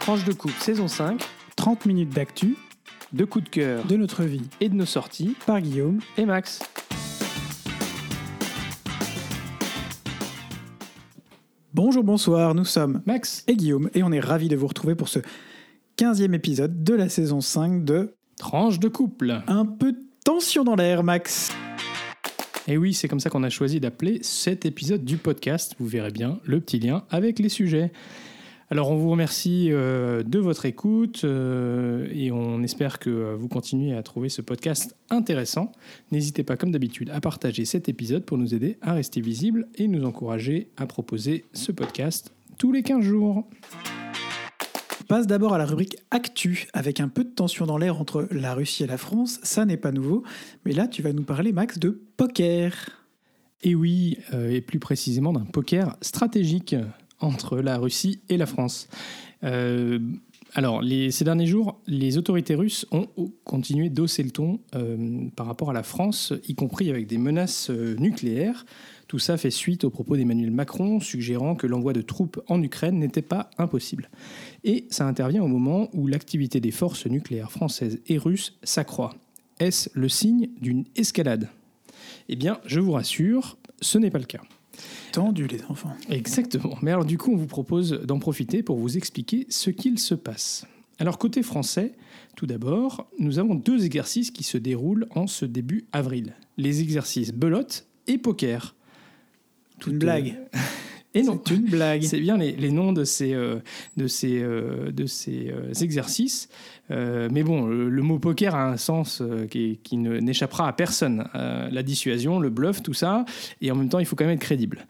Tranche de coupe, saison 5, 30 minutes d'actu, de coups de cœur de notre vie, et de nos sorties, par Guillaume et Max. Bonjour, bonsoir, nous sommes Max et Guillaume et on est ravis de vous retrouver pour ce 15e épisode de la saison 5 de Tranche de couple. Un peu de tension dans l'air, Max. Et oui, c'est comme ça qu'on a choisi d'appeler cet épisode du podcast. Vous verrez bien le petit lien avec les sujets. Alors, on vous remercie de votre écoute et on espère que vous continuez à trouver ce podcast intéressant. N'hésitez pas, comme d'habitude, à partager cet épisode pour nous aider à rester visible et nous encourager à proposer ce podcast tous les 15 jours. On passe d'abord à la rubrique Actu, avec un peu de tension dans l'air entre la Russie et la France. Ça n'est pas nouveau, mais là, tu vas nous parler, Max, de poker. Et oui, et plus précisément d'un poker stratégique entre la Russie et la France. Ces derniers jours, les autorités russes ont continué d'hausser le ton par rapport à la France, y compris avec des menaces nucléaires. Tout ça fait suite aux propos d'Emmanuel Macron, suggérant que l'envoi de troupes en Ukraine n'était pas impossible. Et ça intervient au moment où l'activité des forces nucléaires françaises et russes s'accroît. Est-ce le signe d'une escalade ? Eh bien, je vous rassure, ce n'est pas le cas. Tendu, les enfants. Exactement. Mais alors du coup, on vous propose d'en profiter pour vous expliquer ce qu'il se passe. Alors côté français, tout d'abord, nous avons 2 exercices qui se déroulent en ce début avril. Les exercices belote et poker. Une blague. Et non, c'est une blague. C'est bien les noms de ces exercices. Mais bon, le mot poker a un sens qui n'échappera à personne. La dissuasion, le bluff, tout ça. Et en même temps, il faut quand même être crédible.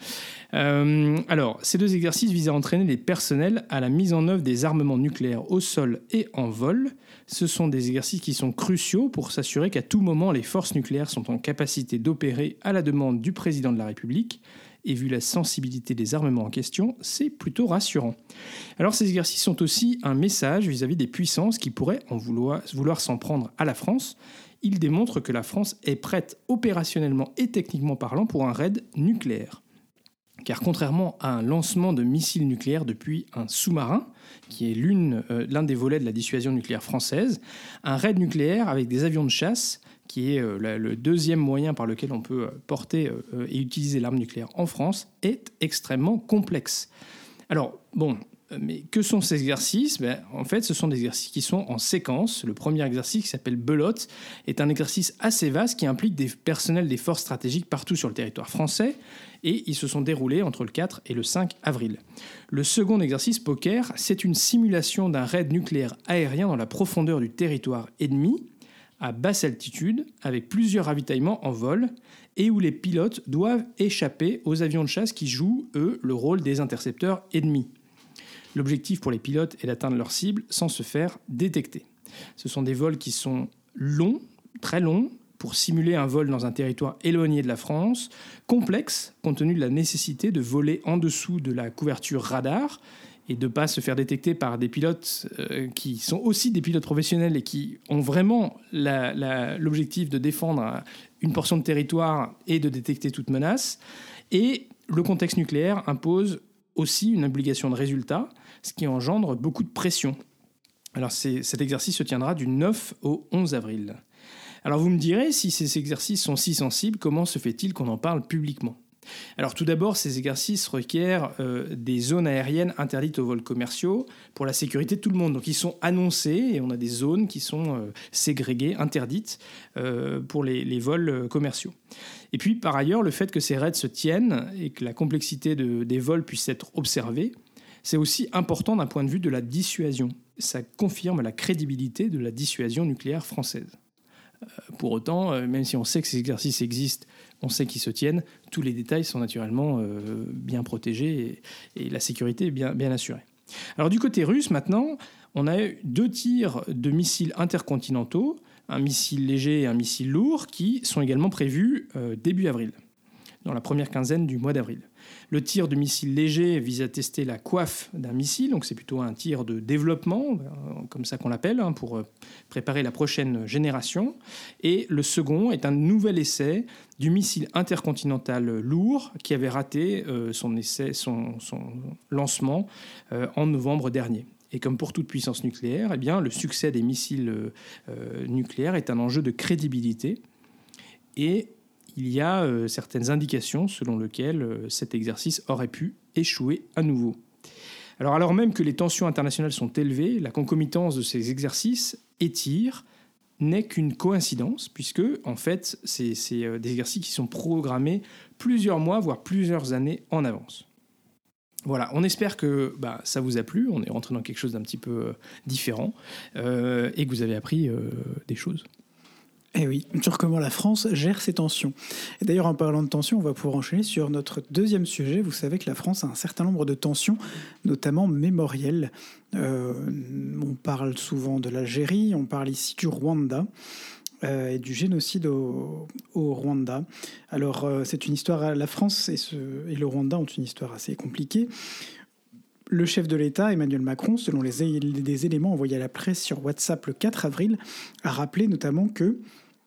Alors, ces 2 exercices visent à entraîner les personnels à la mise en œuvre des armements nucléaires au sol et en vol. Ce sont des exercices qui sont cruciaux pour s'assurer qu'à tout moment, les forces nucléaires sont en capacité d'opérer à la demande du président de la République. Et vu la sensibilité des armements en question, c'est plutôt rassurant. Alors ces exercices sont aussi un message vis-à-vis des puissances qui pourraient en vouloir s'en prendre à la France. Ils démontrent que la France est prête opérationnellement et techniquement parlant pour un raid nucléaire. Car contrairement à un lancement de missiles nucléaires depuis un sous-marin, qui est l'un des volets de la dissuasion nucléaire française, un raid nucléaire avec des avions de chasse, qui est le deuxième moyen par lequel on peut porter et utiliser l'arme nucléaire en France, est extrêmement complexe. Alors, mais que sont ces exercices ? En fait, ce sont des exercices qui sont en séquence. Le premier exercice, qui s'appelle belote, est un exercice assez vaste qui implique des personnels des forces stratégiques partout sur le territoire français, et ils se sont déroulés entre le 4 et le 5 avril. Le second exercice, poker, c'est une simulation d'un raid nucléaire aérien dans la profondeur du territoire ennemi, à basse altitude, avec plusieurs ravitaillements en vol, et où les pilotes doivent échapper aux avions de chasse qui jouent, eux, le rôle des intercepteurs ennemis. L'objectif pour les pilotes est d'atteindre leur cible sans se faire détecter. Ce sont des vols qui sont longs, très longs, pour simuler un vol dans un territoire éloigné de la France, complexes, compte tenu de la nécessité de voler en dessous de la couverture radar, et de ne pas se faire détecter par des pilotes qui sont aussi des pilotes professionnels et qui ont vraiment l'objectif de défendre une portion de territoire et de détecter toute menace. Et le contexte nucléaire impose aussi une obligation de résultat, ce qui engendre beaucoup de pression. Alors cet exercice se tiendra du 9 au 11 avril. Alors vous me direz, si ces exercices sont si sensibles, comment se fait-il qu'on en parle publiquement ? Alors tout d'abord, ces exercices requièrent des zones aériennes interdites aux vols commerciaux pour la sécurité de tout le monde. Donc ils sont annoncés et on a des zones qui sont ségrégées, interdites pour les vols commerciaux. Et puis par ailleurs, le fait que ces raids se tiennent et que la complexité des vols puisse être observée, c'est aussi important d'un point de vue de la dissuasion. Ça confirme la crédibilité de la dissuasion nucléaire française. Pour autant, même si on sait que ces exercices existent, on sait qu'ils se tiennent, tous les détails sont naturellement bien protégés et la sécurité est bien assurée. Alors du côté russe, maintenant, on a eu 2 tirs de missiles intercontinentaux, un missile léger et un missile lourd, qui sont également prévus début avril, dans la première quinzaine du mois d'avril. Le tir de missile léger vise à tester la coiffe d'un missile, donc c'est plutôt un tir de développement, comme ça qu'on l'appelle, pour préparer la prochaine génération. Et le second est un nouvel essai du missile intercontinental lourd qui avait raté son lancement en novembre dernier. Et comme pour toute puissance nucléaire, eh bien, le succès des missiles nucléaires est un enjeu de crédibilité. Et il y a certaines indications selon lesquelles cet exercice aurait pu échouer à nouveau. Alors même que les tensions internationales sont élevées, la concomitance de ces exercices et tirs n'est qu'une coïncidence, puisque, en fait, c'est des exercices qui sont programmés plusieurs mois, voire plusieurs années en avance. Voilà, on espère que ça vous a plu, on est rentré dans quelque chose d'un petit peu différent, et que vous avez appris des choses. Eh oui, sur comment la France gère ses tensions. Et d'ailleurs, en parlant de tensions, on va pouvoir enchaîner sur notre deuxième sujet. Vous savez que la France a un certain nombre de tensions, notamment mémorielles. On parle souvent de l'Algérie, on parle ici du Rwanda et du génocide au Rwanda. Alors, c'est une histoire. La France et le Rwanda ont une histoire assez compliquée. Le chef de l'État, Emmanuel Macron, selon des éléments envoyés à la presse sur WhatsApp le 4 avril, a rappelé notamment que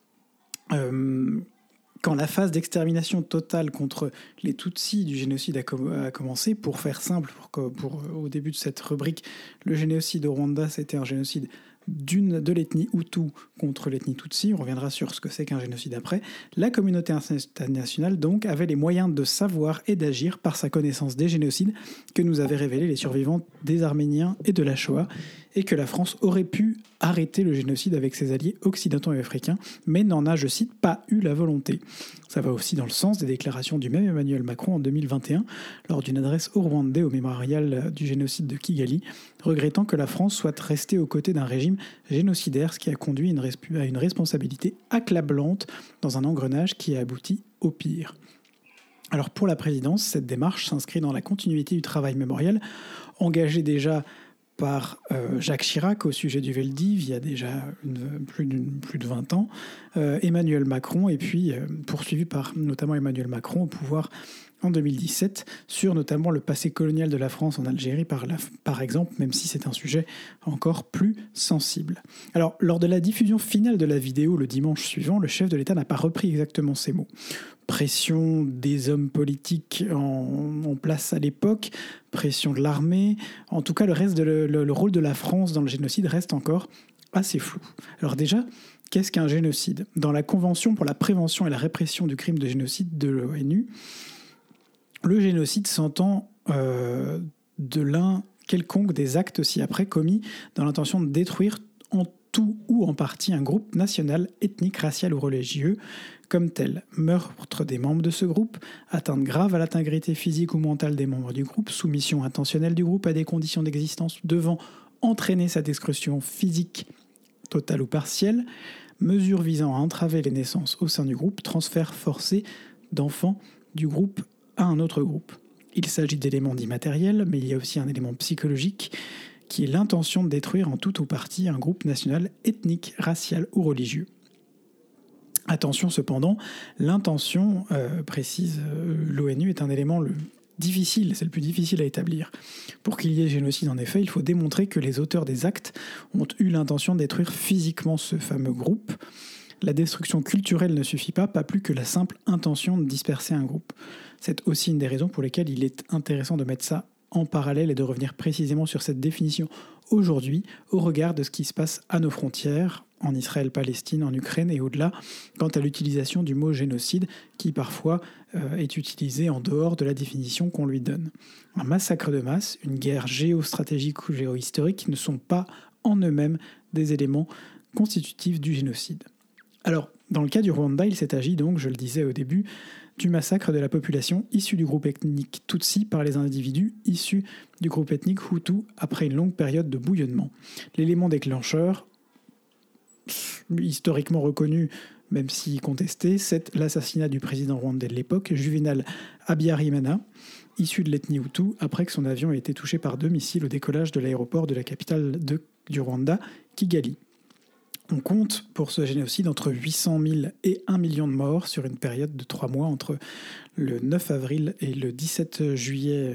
quand la phase d'extermination totale contre les Tutsis du génocide a commencé, pour faire simple, au début de cette rubrique, le génocide au Rwanda, c'était un génocide de l'ethnie Hutu contre l'ethnie Tutsi, on reviendra sur ce que c'est qu'un génocide après, la communauté internationale donc avait les moyens de savoir et d'agir par sa connaissance des génocides que nous avaient révélés les survivants des Arméniens et de la Shoah, et que la France aurait pu arrêter le génocide avec ses alliés occidentaux et africains, mais n'en a, je cite, pas eu la volonté. Ça va aussi dans le sens des déclarations du même Emmanuel Macron en 2021, lors d'une adresse au Rwandais au mémorial du génocide de Kigali, regrettant que la France soit restée aux côtés d'un régime génocidaire, ce qui a conduit à une responsabilité accablante dans un engrenage qui a abouti au pire. Alors pour la présidence, cette démarche s'inscrit dans la continuité du travail mémorial, engagé déjà par Jacques Chirac au sujet du Veldiv il y a déjà plus de 20 ans, Emmanuel Macron, et puis poursuivi par notamment Emmanuel Macron au pouvoir en 2017, sur notamment le passé colonial de la France en Algérie, par exemple, même si c'est un sujet encore plus sensible. Alors, lors de la diffusion finale de la vidéo le dimanche suivant, le chef de l'État n'a pas repris exactement ces mots. Pression des hommes politiques en place à l'époque, pression de l'armée, en tout cas le rôle de la France dans le génocide reste encore assez flou. Alors déjà, qu'est-ce qu'un génocide ? Dans la Convention pour la prévention et la répression du crime de génocide de l'ONU, le génocide s'entend de l'un quelconque des actes ci-après commis dans l'intention de détruire en tout ou en partie un groupe national, ethnique, racial ou religieux comme tel. Meurtre des membres de ce groupe, atteinte grave à l'intégrité physique ou mentale des membres du groupe, soumission intentionnelle du groupe à des conditions d'existence devant entraîner sa destruction physique totale ou partielle, mesures visant à entraver les naissances au sein du groupe, transfert forcé d'enfants du groupe à un autre groupe. Il s'agit d'éléments dits matériels, mais il y a aussi un élément psychologique qui est l'intention de détruire en tout ou partie un groupe national, ethnique, racial ou religieux. Attention cependant, l'intention, précise l'ONU, est un élément c'est le plus difficile à établir. Pour qu'il y ait génocide en effet, il faut démontrer que les auteurs des actes ont eu l'intention de détruire physiquement ce fameux groupe. La destruction culturelle ne suffit pas plus que la simple intention de disperser un groupe. C'est aussi une des raisons pour lesquelles il est intéressant de mettre ça en parallèle et de revenir précisément sur cette définition aujourd'hui au regard de ce qui se passe à nos frontières, en Israël, Palestine, en Ukraine et au-delà, quant à l'utilisation du mot génocide qui parfois est utilisé en dehors de la définition qu'on lui donne. Un massacre de masse, une guerre géostratégique ou géohistorique ne sont pas en eux-mêmes des éléments constitutifs du génocide. Alors, dans le cas du Rwanda, il s'est agi donc, je le disais au début, du massacre de la population issue du groupe ethnique Tutsi par les individus issus du groupe ethnique Hutu après une longue période de bouillonnement. L'élément déclencheur, historiquement reconnu, même si contesté, c'est l'assassinat du président rwandais de l'époque, Juvenal Habyarimana, issu de l'ethnie Hutu, après que son avion ait été touché par 2 missiles au décollage de l'aéroport de la capitale du Rwanda, Kigali. On compte pour ce génocide entre 800 000 et 1 million de morts sur une période de 3 mois entre le 9 avril et le 17 juillet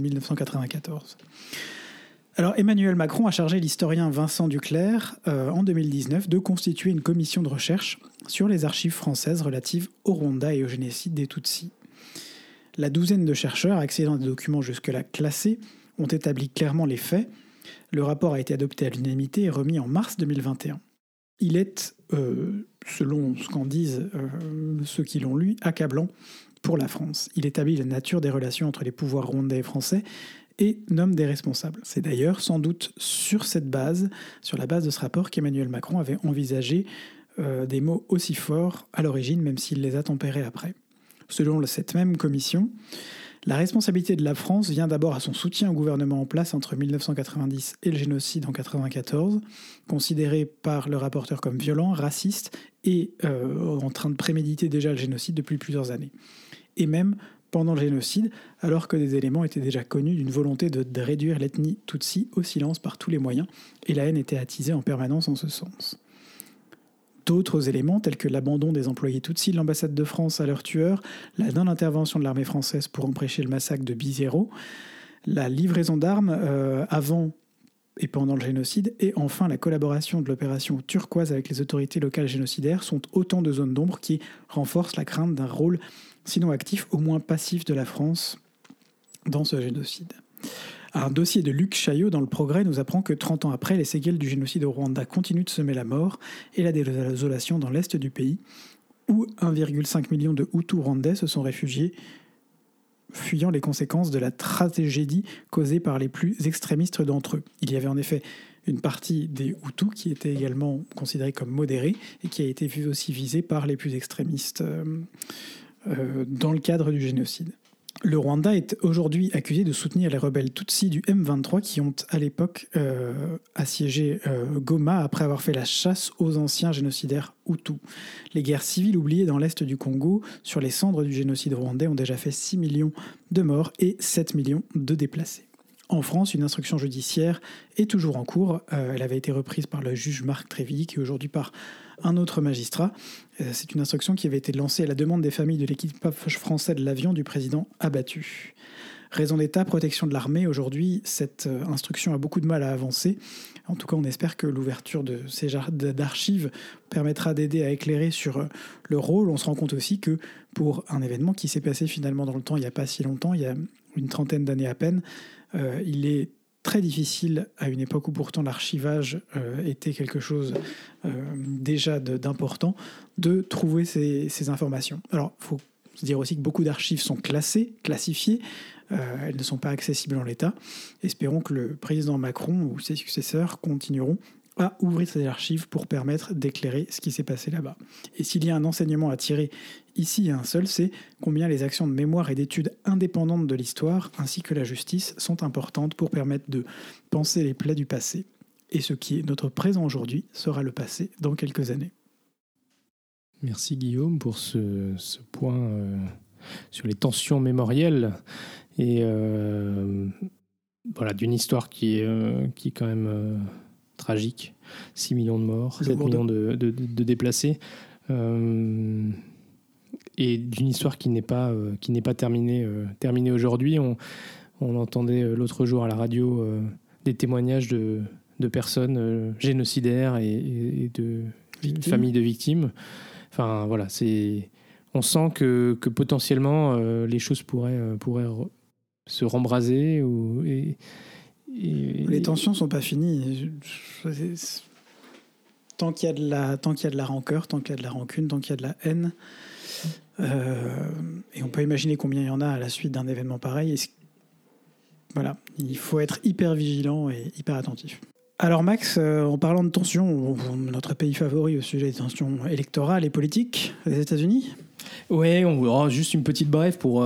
1994. Alors Emmanuel Macron a chargé l'historien Vincent Duclerc en 2019 de constituer une commission de recherche sur les archives françaises relatives au Rwanda et au génocide des Tutsis. La douzaine de chercheurs, accédant à des documents jusque-là classés, ont établi clairement les faits. Le rapport a été adopté à l'unanimité et remis en mars 2021. Il est, selon ce qu'en disent ceux qui l'ont lu, accablant pour la France. Il établit la nature des relations entre les pouvoirs rwandais et français et nomme des responsables. C'est d'ailleurs sans doute sur la base de ce rapport, qu'Emmanuel Macron avait envisagé des mots aussi forts à l'origine, même s'il les a tempérés après. Selon cette même commission, la responsabilité de la France vient d'abord à son soutien au gouvernement en place entre 1990 et le génocide en 1994, considéré par le rapporteur comme violent, raciste et en train de préméditer déjà le génocide depuis plusieurs années. Et même pendant le génocide, alors que des éléments étaient déjà connus d'une volonté de réduire l'ethnie Tutsi au silence par tous les moyens, et la haine était attisée en permanence en ce sens. D'autres éléments, tels que l'abandon des employés Tutsi de l'ambassade de France à leurs tueurs, la non-intervention de l'armée française pour empêcher le massacre de Bizerro, la livraison d'armes avant et pendant le génocide, et enfin la collaboration de l'opération turquoise avec les autorités locales génocidaires sont autant de zones d'ombre qui renforcent la crainte d'un rôle, sinon actif, au moins passif de la France dans ce génocide. Un dossier de Luc Chaillot dans Le Progrès nous apprend que 30 ans après, les séquelles du génocide au Rwanda continuent de semer la mort et la désolation dans l'est du pays, où 1,5 million de Hutus rwandais se sont réfugiés, fuyant les conséquences de la tragédie causée par les plus extrémistes d'entre eux. Il y avait en effet une partie des Hutus qui était également considérée comme modérée et qui a été aussi visée par les plus extrémistes dans le cadre du génocide. Le Rwanda est aujourd'hui accusé de soutenir les rebelles Tutsis du M23 qui ont à l'époque assiégé Goma après avoir fait la chasse aux anciens génocidaires Hutus. Les guerres civiles oubliées dans l'est du Congo sur les cendres du génocide rwandais ont déjà fait 6 millions de morts et 7 millions de déplacés. En France, une instruction judiciaire est toujours en cours. Elle avait été reprise par le juge Marc Trévidy, qui est aujourd'hui par un autre magistrat. C'est une instruction qui avait été lancée à la demande des familles de l'équipage français de l'avion du président abattu. Raison d'État, protection de l'armée, aujourd'hui, cette instruction a beaucoup de mal à avancer. En tout cas, on espère que l'ouverture de ces d'archives permettra d'aider à éclairer sur le rôle. On se rend compte aussi que pour un événement qui s'est passé finalement dans le temps, il n'y a pas si longtemps, il y a une trentaine d'années à peine, il est très difficile, à une époque où pourtant l'archivage était quelque chose déjà d'important, de trouver ces informations. Alors, il faut se dire aussi que beaucoup d'archives sont classifiées, elles ne sont pas accessibles en l'état. Espérons que le président Macron ou ses successeurs continueront à ouvrir ces archives pour permettre d'éclairer ce qui s'est passé là-bas. Et s'il y a un enseignement à tirer ici et un seul, c'est combien les actions de mémoire et d'études indépendantes de l'histoire, ainsi que la justice, sont importantes pour permettre de penser les plaies du passé. Et ce qui est notre présent aujourd'hui sera le passé dans quelques années. Merci Guillaume pour ce point sur les tensions mémorielles et voilà, d'une histoire qui est quand même tragique. 6 millions de morts, 7 millions de déplacés. Et d'une histoire qui n'est pas terminée aujourd'hui. On entendait l'autre jour à la radio des témoignages de personnes génocidaires et de familles de victimes. Enfin voilà, on sent que potentiellement les choses pourraient se rembraser les tensions sont pas finies. Tant qu'il y a de la rancœur, tant qu'il y a de la rancune, tant qu'il y a de la haine, et on peut imaginer combien il y en a à la suite d'un événement pareil. Voilà, il faut être hyper vigilant et hyper attentif. Alors Max, en parlant de tensions, notre pays favori au sujet des tensions électorales et politiques, les États-Unis. Ouais, on verra juste une petite brève pour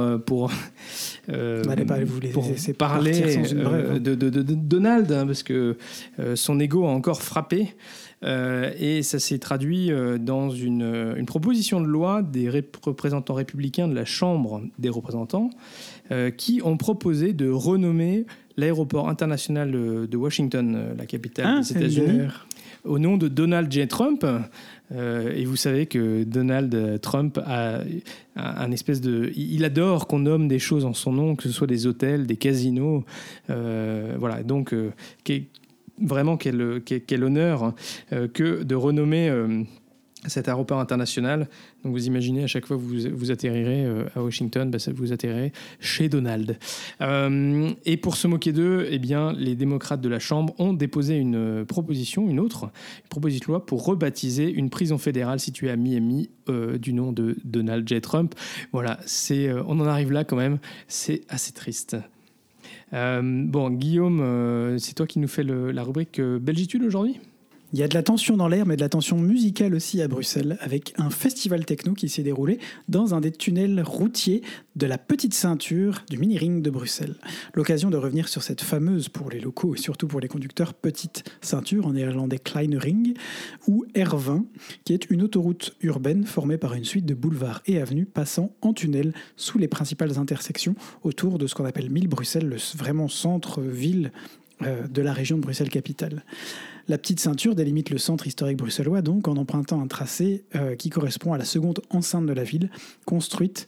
parler de Donald, parce que son ego a encore frappé. Et ça s'est traduit dans une proposition de loi des représentants républicains de la Chambre des représentants qui ont proposé de renommer l'aéroport international de Washington, la capitale des États-Unis, au nom de Donald J. Trump. Et vous savez que Donald Trump a un espèce de... Il adore qu'on nomme des choses en son nom, que ce soit des hôtels, des casinos. Voilà, donc... Vraiment quel honneur que de renommer cet aéroport international. Donc vous imaginez, à chaque fois que vous atterrirez à Washington, vous atterrirez chez Donald. Et pour se moquer d'eux, eh bien, les démocrates de la Chambre ont déposé une proposition de loi pour rebaptiser une prison fédérale située à Miami du nom de Donald J. Trump. Voilà, on en arrive là quand même, c'est assez triste. Bon, Guillaume, c'est toi qui nous fais la rubrique Belgitude aujourd'hui ? Il y a de la tension dans l'air, mais de la tension musicale aussi à Bruxelles, avec un festival techno qui s'est déroulé dans un des tunnels routiers de la petite ceinture du mini-ring de Bruxelles. L'occasion de revenir sur cette fameuse, pour les locaux et surtout pour les conducteurs, petite ceinture, en néerlandais Kleine Ring, ou R20, qui est une autoroute urbaine formée par une suite de boulevards et avenues passant en tunnel sous les principales intersections autour de ce qu'on appelle Mille-Bruxelles, le vraiment centre-ville de la région de Bruxelles-Capitale. La petite ceinture délimite le centre historique bruxellois, donc en empruntant un tracé qui correspond à la seconde enceinte de la ville, construite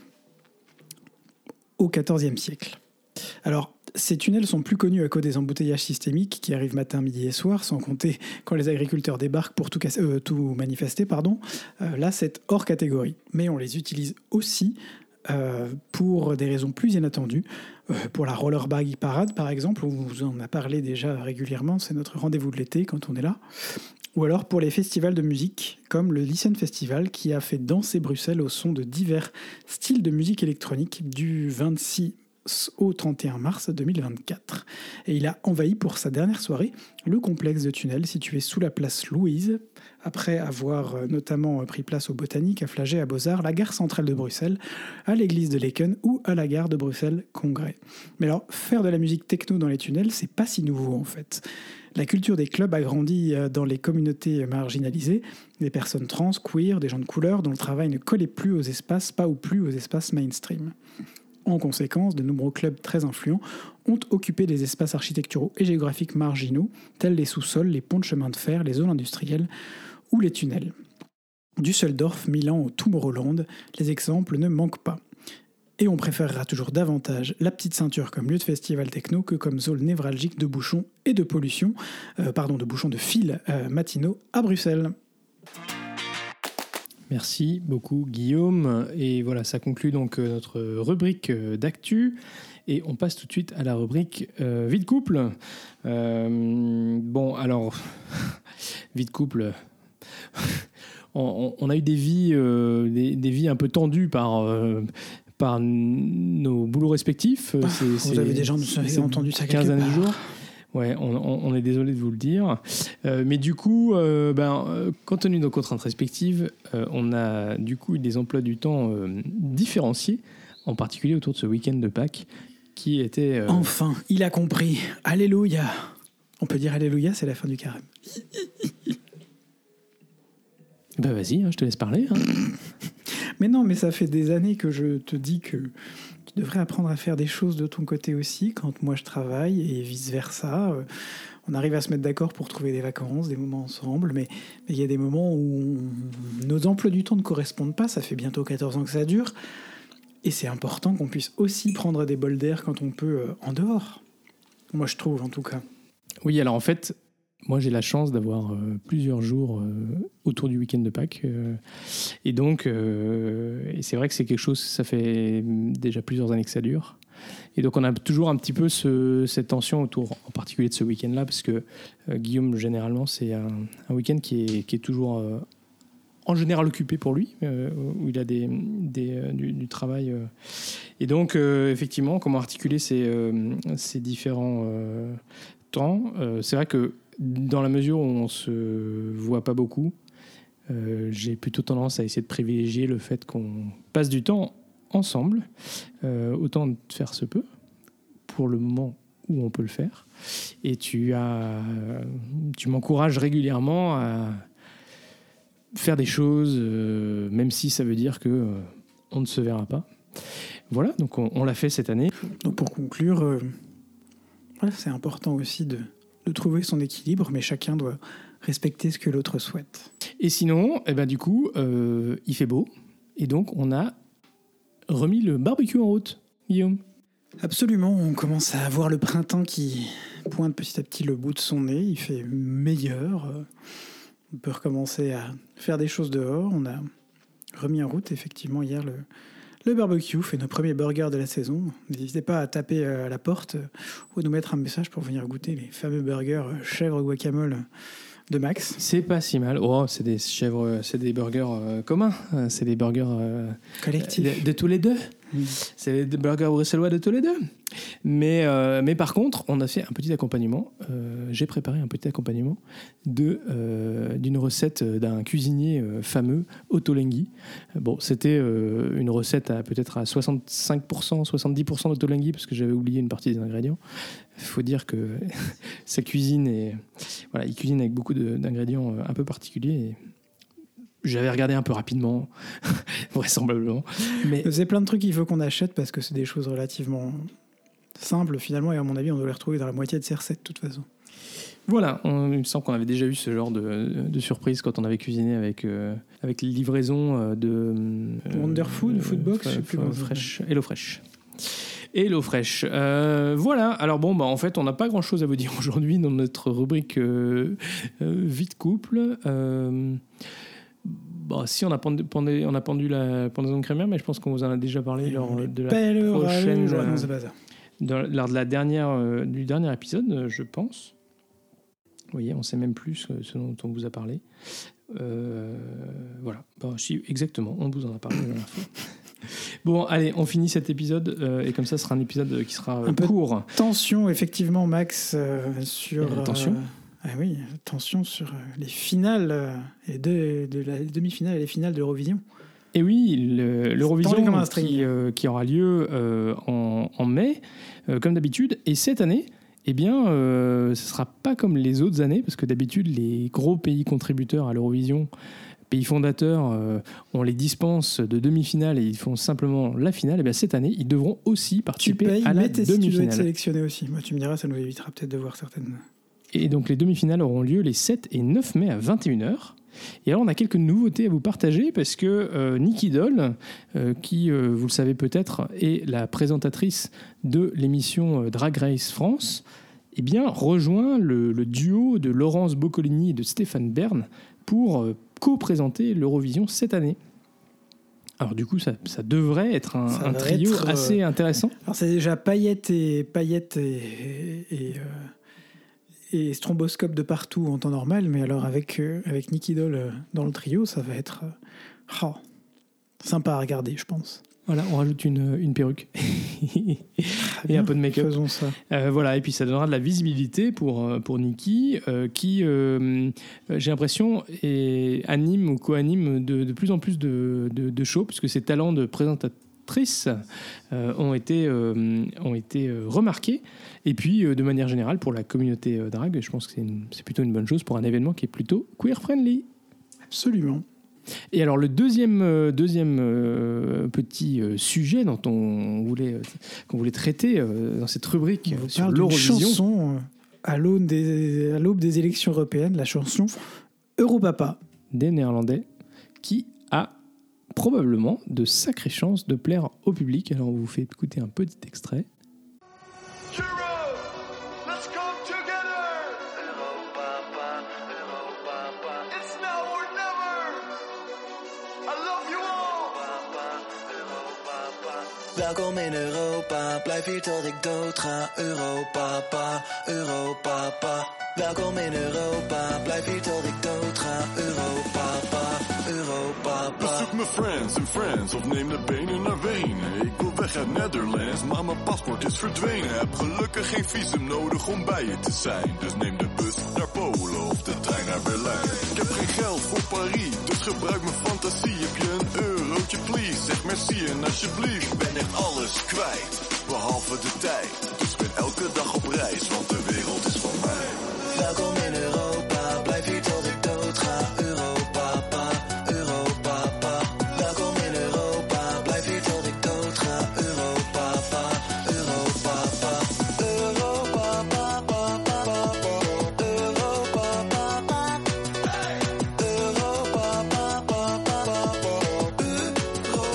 au XIVe siècle. Alors, ces tunnels sont plus connus à cause des embouteillages systémiques qui arrivent matin, midi et soir, sans compter quand les agriculteurs débarquent pour tout manifester. Là, c'est hors catégorie. Mais on les utilise aussi pour des raisons plus inattendues. Pour la Roller Bike Parade, par exemple, on vous en a parlé déjà régulièrement, c'est notre rendez-vous de l'été quand on est là. Ou alors pour les festivals de musique, comme le Listen Festival, qui a fait danser Bruxelles au son de divers styles de musique électronique du 26 au 31 mars 2024. Et il a envahi pour sa dernière soirée le complexe de tunnels situé sous la place Louise, après avoir notamment pris place au Botanique, à Flagey, à Beaux-Arts, la gare centrale de Bruxelles, à l'église de Laeken ou à la gare de Bruxelles-Congrès. Mais alors, faire de la musique techno dans les tunnels, c'est pas si nouveau en fait. La culture des clubs a grandi dans les communautés marginalisées, des personnes trans, queer, des gens de couleur dont le travail ne collait plus aux espaces mainstream. En conséquence, de nombreux clubs très influents ont occupé des espaces architecturaux et géographiques marginaux, tels les sous-sols, les ponts de chemin de fer, les zones industrielles ou les tunnels. Düsseldorf, Milan ou Tomorrowland, les exemples ne manquent pas. Et on préférera toujours davantage la petite ceinture comme lieu de festival techno que comme zone névralgique de bouchons et de pollution, de bouchons de fils matinaux à Bruxelles. Merci beaucoup Guillaume. Et voilà, ça conclut donc notre rubrique d'actu. Et on passe tout de suite à la rubrique vie de couple. Bon, alors, vie de couple. On a eu des vies un peu tendues par nos boulots respectifs. Vous avez déjà entendu ça quelque 15 part. derniers jours. Ouais, on est désolé de vous le dire. Mais du coup, compte tenu de nos contraintes respectives, on a du coup eu des emplois du temps différenciés, en particulier autour de ce week-end de Pâques, qui était... Enfin, il a compris. Alléluia. On peut dire Alléluia, c'est la fin du carême. Bah vas-y, je te laisse parler. Mais non, mais ça fait des années que je te dis que tu devrais apprendre à faire des choses de ton côté aussi, quand moi je travaille, et vice-versa. On arrive à se mettre d'accord pour trouver des vacances, des moments ensemble, mais il y a des moments où nos emplois du temps ne correspondent pas. Ça fait bientôt 14 ans que ça dure. Et c'est important qu'on puisse aussi prendre des bols d'air quand on peut en dehors. Moi, je trouve, en tout cas. Oui, alors en fait, moi j'ai la chance d'avoir plusieurs jours autour du week-end de Pâques. Et donc, et c'est vrai que c'est quelque chose, ça fait déjà plusieurs années que ça dure. Et donc on a toujours un petit peu cette tension autour, en particulier de ce week-end-là, parce que Guillaume, généralement, c'est un week-end qui est toujours en général occupé pour lui, où il a du travail. Et donc, effectivement, comment articuler ces différents temps. C'est vrai que dans la mesure où on ne se voit pas beaucoup, j'ai plutôt tendance à essayer de privilégier le fait qu'on passe du temps ensemble, autant de faire se peut, pour le moment où on peut le faire. Et tu m'encourages régulièrement à faire des choses, même si ça veut dire qu'on ne se verra pas. Voilà, donc on l'a fait cette année. Donc pour conclure, c'est important aussi de trouver son équilibre, mais chacun doit respecter ce que l'autre souhaite. Et sinon, du coup, il fait beau, et donc on a remis le barbecue en route, Guillaume. Absolument, on commence à voir le printemps qui pointe petit à petit le bout de son nez, il fait meilleur. On peut recommencer à faire des choses dehors. On a remis en route, effectivement, hier, le barbecue, fait nos premiers burgers de la saison. N'hésitez pas à taper à la porte ou nous mettre un message pour venir goûter les fameux burgers chèvre guacamole de Max. C'est pas si mal. Oh, c'est des chèvres, c'est des burgers communs. C'est des burgers collectifs de tous les deux. C'est des burgers bruxellois de tous les deux. Mais par contre, on a fait un petit accompagnement. J'ai préparé un petit accompagnement d'une recette d'un cuisinier fameux, Otto Lengi. Bon, c'était une recette peut-être à 65%, 70% d'Otto Lengi, parce que j'avais oublié une partie des ingrédients. Il faut dire que sa cuisine il cuisine avec beaucoup d'ingrédients un peu particuliers. Et j'avais regardé un peu rapidement, vraisemblablement. Mais c'est plein de trucs qu'il faut qu'on achète parce que c'est des choses relativement simples finalement, et à mon avis, on doit les retrouver dans la moitié de ces recettes de toute façon. Voilà, il me semble qu'on avait déjà eu ce genre de surprise quand on avait cuisiné avec les livraisons de Wonderfood, Foodbox, je sais plus Fresh, Hello Fresh. Voilà, alors bon, en fait, on n'a pas grand-chose à vous dire aujourd'hui dans notre rubrique vie de couple. Si on a pendu la pendaison de crémière, mais je pense qu'on vous en a déjà parlé lors de la prochaine... non, c'est pas ça. Lors de du dernier épisode, je pense. Vous voyez, on ne sait même plus ce dont on vous a parlé. Voilà. Exactement, on vous en a parlé la dernière fois. Bon, allez, on finit cet épisode et comme ça, ce sera un épisode qui sera court. Tension, effectivement, Max, sur... Tension oui, tension sur les finales, de la demi-finale et les finales de l'Eurovision. Et oui, l'Eurovision qui aura lieu en mai, comme d'habitude. Et cette année, ce ne sera pas comme les autres années, parce que d'habitude, les gros pays contributeurs à l'Eurovision, pays fondateurs, on les dispense de demi-finale et ils font simplement la finale. Et bien cette année, ils devront aussi participer à la demi-finale. Si tu veux être sélectionné aussi. Moi, tu me diras, ça nous évitera peut-être de voir certaines... Et donc les demi-finales auront lieu les 7 et 9 mai à 21h. Et alors on a quelques nouveautés à vous partager parce que Nicky Doll, qui vous le savez peut-être est la présentatrice de l'émission Drag Race France, rejoint le duo de Laurence Boccolini et de Stéphane Bern pour co-présenter l'Eurovision cette année. Alors du coup, ça devrait être un trio assez intéressant. Alors c'est déjà Payette et Stromboscope de partout en temps normal, mais alors avec Nicky Doll dans le trio, ça va être sympa à regarder, je pense. Voilà, on rajoute une perruque et un peu de make-up. Faisons ça. Voilà, et puis ça donnera de la visibilité pour Nicky, qui, j'ai l'impression, anime ou co-anime de plus en plus de shows, puisque ses talents de présentatrice ont été remarqués. Et puis, de manière générale, pour la communauté drag, je pense que c'est plutôt une bonne chose pour un événement qui est plutôt queer-friendly. Absolument. Et alors le deuxième petit sujet qu'on voulait traiter dans cette rubrique sur l'Eurovision, chanson à l'aube des élections européennes, la chanson Europapa des Néerlandais, qui a probablement de sacrées chances de plaire au public. Alors on vous fait écouter un petit extrait. Welkom in Europa, blijf hier tot ik dood ga. Europapa, Europapa. Welkom in Europa, blijf hier tot ik dood ga. Europapa, Europapa. Bezoek mijn friends of neem de benen naar Wenen. Ik wil weg uit Netherlands, maar mijn paspoort is verdwenen. Heb gelukkig geen visum nodig om bij je te zijn. Dus neem de bus naar Polen of de trein naar Berlijn. Ik heb geen geld voor Paris, dus gebruik mijn fantasie. Heb je een eurotje please, zeg merci en alsjeblieft. Ik ben echt alles kwijt, behalve de tijd. Dus ik ben elke dag op reis, want de wereld is van mij. Welkom in Europa, blijf hier tot ik dood ga. Europapa, Europapa. Welkom in Europa, blijf hier tot ik dood ga. Europapa, Europapa. Europapa,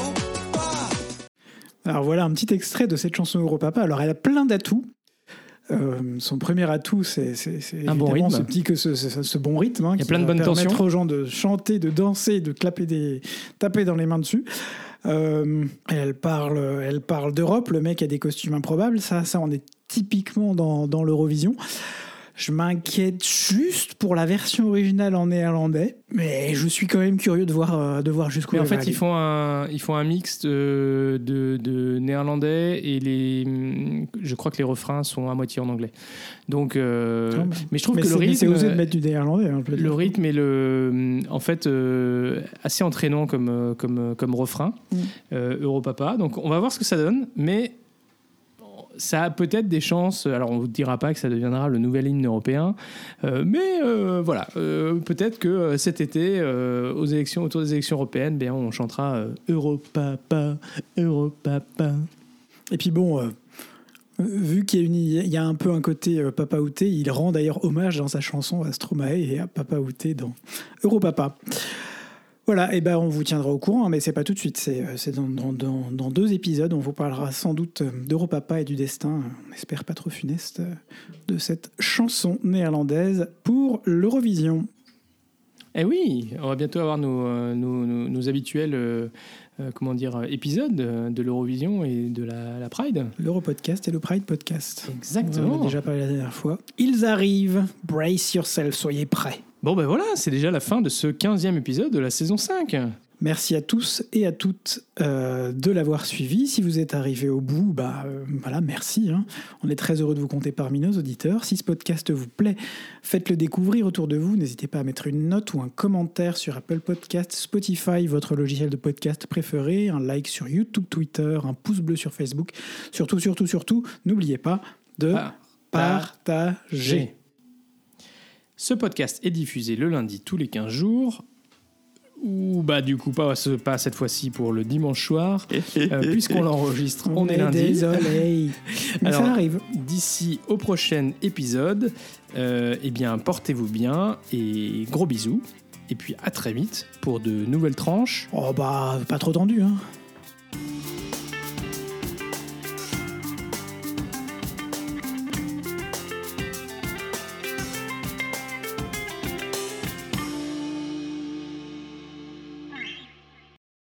Alors voilà un petit extrait de cette chanson Europapa. Alors elle a plein d'atouts. son premier atout, c'est un bon évidemment rythme. ce bon rythme. Hein, Il y a qui plein de va bonnes permettre tensions. aux gens de chanter, de danser, de taper dans les mains dessus. Elle parle d'Europe. Le mec a des costumes improbables. Ça, on est typiquement dans l'Eurovision. Je m'inquiète juste pour la version originale en néerlandais, mais je suis quand même curieux de voir jusqu'où Mais en elle va fait, aller. ils font un mix de néerlandais et je crois que les refrains sont à moitié en anglais. Donc, mais je trouve que le rythme, c'est osé de mettre du néerlandais. Hein, je veux le dire. rythme est en fait assez entraînant comme refrain. Europapa. Donc, on va voir ce que ça donne, mais ça a peut-être des chances. Alors, on ne vous dira pas que ça deviendra le nouvel hymne européen, mais voilà. Peut-être que cet été, autour des élections européennes, on chantera Europapa, Europapa. Et puis bon, vu qu'il y a un peu un côté Papa Outé, il rend d'ailleurs hommage dans sa chanson à Stromae et à Papa Outé dans Europapa. Voilà, et on vous tiendra au courant, mais c'est pas tout de suite, c'est dans 2 épisodes, on vous parlera sans doute d'Europapa et du destin, on espère pas trop funeste, de cette chanson néerlandaise pour l'Eurovision. Eh oui, on va bientôt avoir nos habituels épisodes de l'Eurovision et de la Pride. L'Europodcast et le Pride Podcast. Exactement. On en a déjà parlé la dernière fois. Ils arrivent, brace yourself, soyez prêts. Bon voilà, c'est déjà la fin de ce 15e épisode de la saison 5. Merci à tous et à toutes de l'avoir suivi. Si vous êtes arrivés au bout, voilà, merci. Hein. On est très heureux de vous compter parmi nos auditeurs. Si ce podcast vous plaît, faites-le découvrir autour de vous. N'hésitez pas à mettre une note ou un commentaire sur Apple Podcasts, Spotify, votre logiciel de podcast préféré, un like sur YouTube, Twitter, un pouce bleu sur Facebook. Surtout, n'oubliez pas de partager. Ce podcast est diffusé le lundi tous les 15 jours. Ou du coup pas cette fois-ci pour le dimanche soir, puisqu'on l'enregistre, on est lundi. Désolé. Mais alors, ça arrive. D'ici au prochain épisode, portez-vous bien et gros bisous. Et puis à très vite pour de nouvelles tranches. Oh pas trop tendu, hein.